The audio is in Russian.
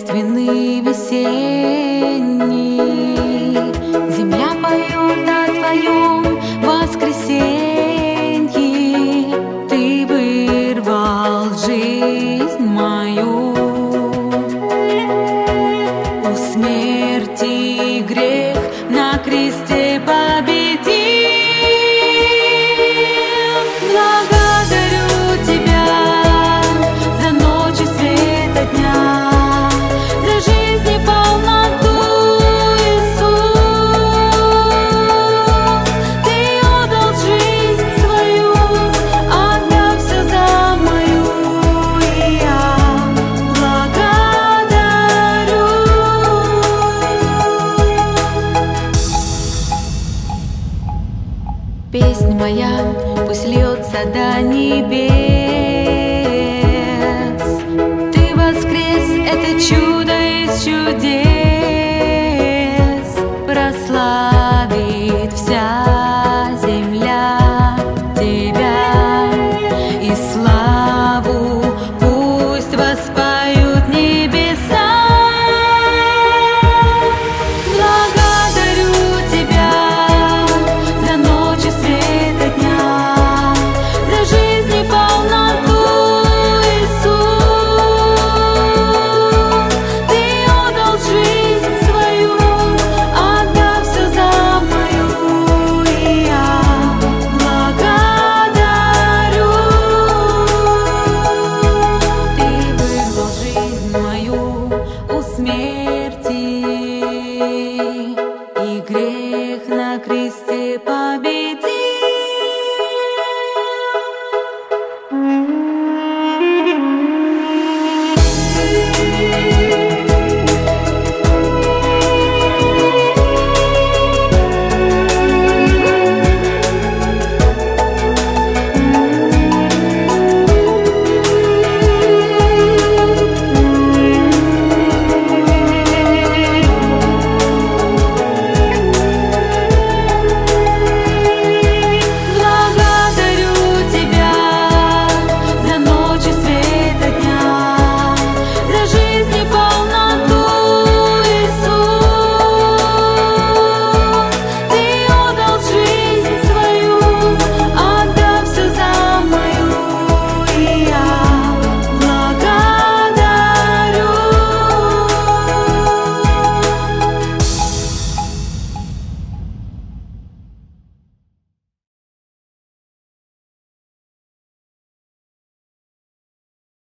таинственный весенний. Земля поет о твоем воскресенье. Ты вырвал жизнь мою. У смерти грех на кресте победил. Благодарю тебя за ночи света дня, за жизнь и полноту, Иисус. Ты отдал жизнь свою, отдав все за мою, и я благодарю. Песня моя пусть льется до небес.